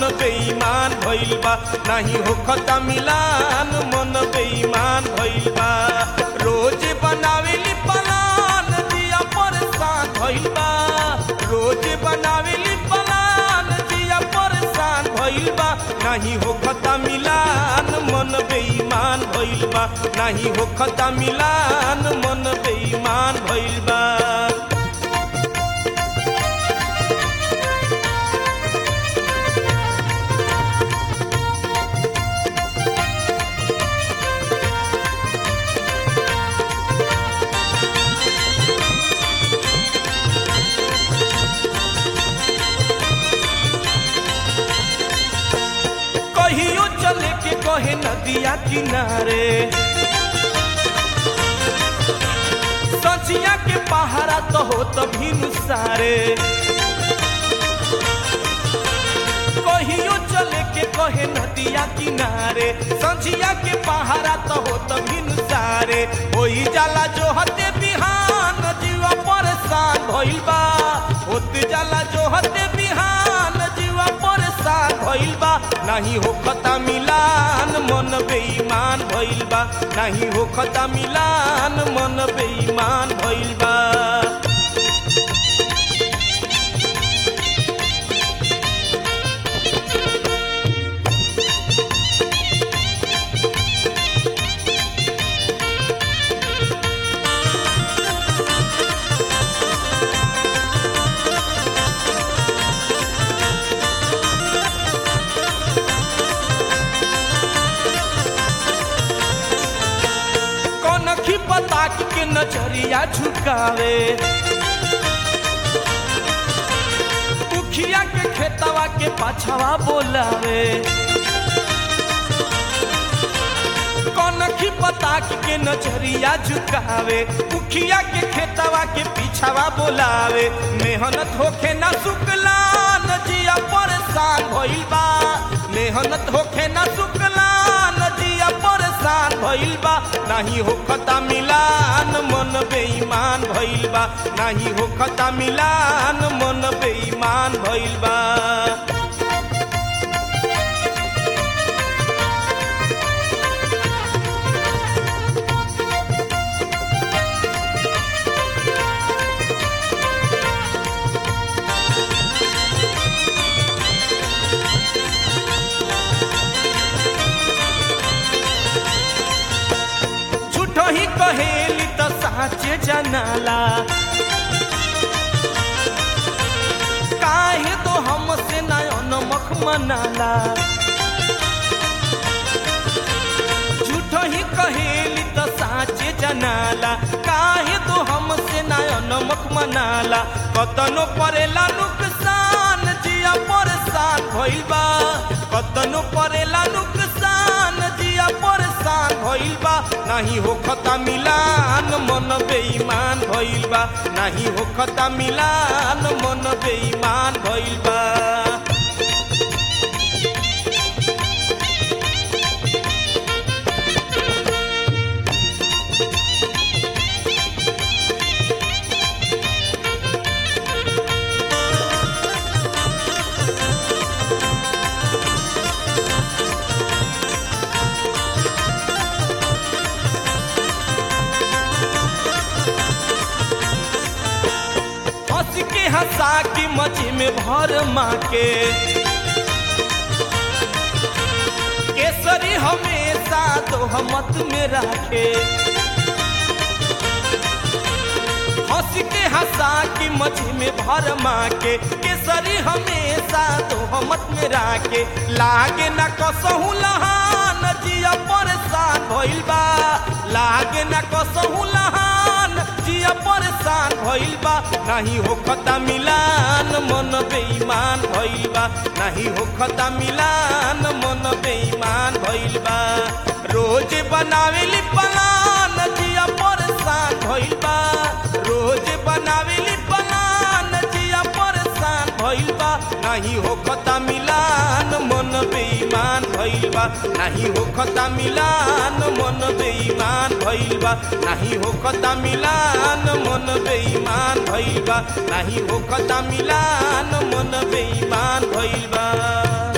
बेईमान भइल बा नाही होखता मिलान मन बेईमान भइल बा रोज बनावेली पलान जिया परेशान भइल बा रोज बनावेली पलान जिया परेशान भइल बा नाही होखता मिलान मन बेईमान भइल बा नाही होखता मिलान मन बेईमान भइल बा कहियो चले के कहे नदिया किनारे सचिया के पहाड़ा तो हो तभी सारे कहियो चले के कहे नदिया किनारे सचिया के पहाड़ा तो हो तभी सारे होई जाला जो हते बिहान जीवा परेशान भइल बा होते जाला जो हते बिहान जीवा परेशान भइल बा नहीं होखता मिलान मन बेईमान भइल बा नहीं होखता मिलान मन बेईमान भइल बा ताक के नजरिया झुकावे पुखिया के खेतवा के पाछवा बोलावे कनखी पताक के नजरिया झुकावे पुखिया के खेतवा के पीछवा बोलावे मेहनत होखे ना सुकलान जिया परेशान भइल बा मेहनत होखे ना सुकलान जिया परेशान भइल बा नहीं होखता मिलान मन बेईमान भइल बा नहीं होखता मिलान मन बेईमान भइल बा ही कहेली तो साचे जनाला काहे तो हमसे नयन मख मनाला झूठ ही कहेली तो साचे जनाला काहे तो हमसे नयन मख मनाला कतनो परेला नुकसान जिया परेशान भइल बा कतनो परेला नुकसान जिया परेशान भइल बा नहीं होखता मिलान मन बेईमान भइल बा नहीं होखता मिलान मन बेईमान भइल बा हंसा की मची में भर माके केसरी हमेशा दोहमत में रखे हंस के हंसा की मची में भर माके केसरी हमेशा दोहमत में रखे लागे न कसहू लहान जिया परेशान भइल बा लागे न कसहू लहान जिया परेशान भइल बा नहीं होखता मिलान मन बेईमान भइल बा नहीं होखता मिलान मन बेईमान भइल बा रोज बनावेली पलान जिया परेशान भइल बा रोज बनावेली पलान जिया परेशान भइल बा नहीं होखता मिलान मन बेईमान भइल बा नहीं होखता मिलान मन बेईमान भइल बा नहीं होखता मिलान मन बेईमान भइल बा नहीं होखता मिलान मन बेईमान भइल बा।